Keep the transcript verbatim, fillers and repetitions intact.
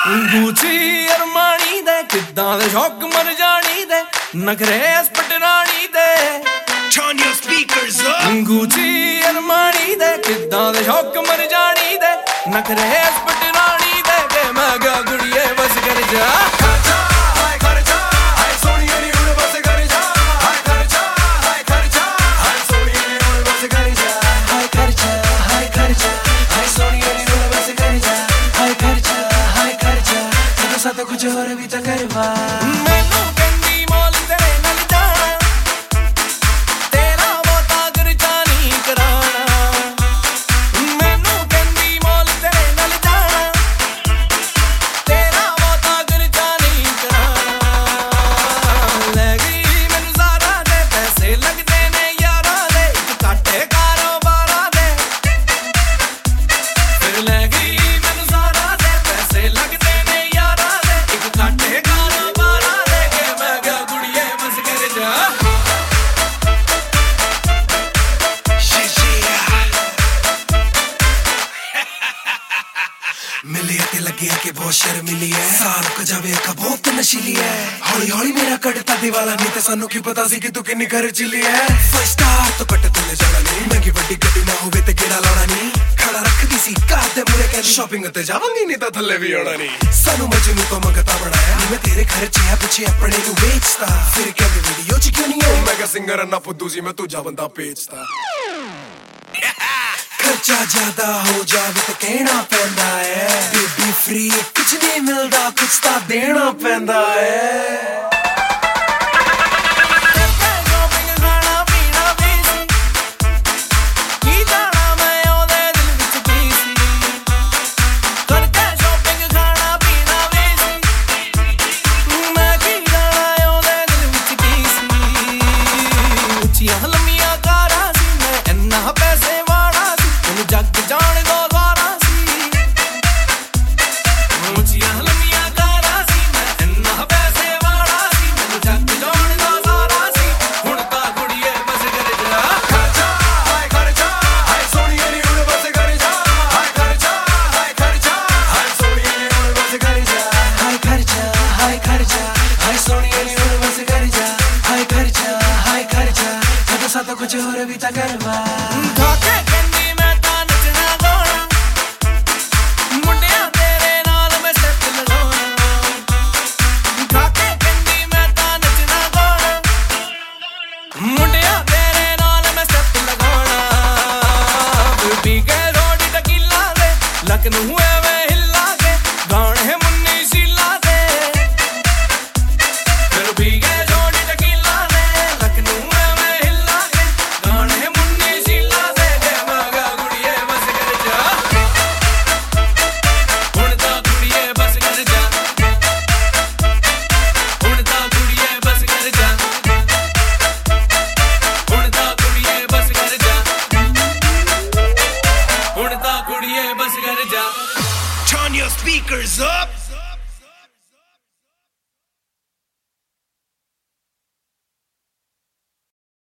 ਗੂਚੀ ਅਰਮਾਨੀ ਦੇ ਕਿੱਦਾਂ ਦੇ ਸ਼ੌਕ ਮਰ ਜਾਣੀ ਦੇ ਨਖਰੇ ਪਟਰਾਣੀ ਦੇ Turn your speakers up ਗੂਚੀ ਅਰਮਾਨੀ ਦੇ ਕਿੱਦਾਂ ਦੇ ਸ਼ੌਕ ਮਰ ਜਾਣੀ ਦੇ ਨਖਰੇ ਪਟਰਾਣੀ ਦੇ ਕਿ ਮੈਂ ਗਾ ਗੁੜੀਏ ਬਸ ਕਰ ਜਾ तो कुछ और भी तो करवा मैनू कहंदी मॉल तेरे नाल जाना तेरा बहुता खर्चा नहीं कराना मैनू कहंदी मॉल तेरे नाल जाना तेरा बहुता खर्चा नहीं कराना ले गई मैनू सारा दे पैसे लगदे ने यारा दे इक घाटे कारोबारा दे फिर ले गई मैनू सारा दे पैसे लगदे मिली ते लगे कि बहुत शर्मिली है साल को जावे का बहुत नशीली है हौली हौली मेरा कटता दीवाला नहीं ते सानू की पता सी कि तू किन्नी घर चिली है फर्स्ट स्टार तो कट ते ले जाना नहीं महंगी बड़ी गड्डी ना होवे ते गेड़ा लाना नहीं खड़ा रख दी सी कार ते मुरे कहनी शॉपिंग ते जावांगी नहीं तो थल्ले भी आना नहीं सानू मजनू तो मंगता बनाया नहीं मैं तेरे खर्चे है पीछे अपने को बेचता फिर कहनी वीडियो च क्यों नहीं है मैं का सिंगर ना फुद्दू सी मैं तुझा बंदा बेचता खर्चा ज्यादा हो जावे तो कहना पैंदा है बेबी फ्री कुछ नहीं मिलता कुछ तो देना पैंदा है जग जान दो द्वारा सी मुझियां लम्मियां कारा सी मैं इन्ना पैसे वाला सी मैं जग जान दो द्वारा सी हुण ता कुड़िए बस कर जा खर्चा हाय खर्चा हाय सोनिए नी हुण बस कर जा हाय खर्चा हाय खर्चा हाय सोनिए नी हुण बस कर जा हाय खर्चा हाय खर्चा हाय सोनिए नी हुण बस कर जा हाय खर्चा हाय खर्चा तो सा तो कुछ और भी ता करवा खाके मुंडिया तेरे नाल मैं स्टेप लगाना पी के रोड टकीला दे लखनऊ एवे हिला के गाने मुन्नी शीला दे फिर पी के रोड टकीला दे लखनऊ एवे हिला के गाने मुन्नी शीला दे के मगा गुड़िए बस कर जा हुण ता गुड़िए बस कर जा हुण ता गुड़िए बस कर जा Turn your speakers up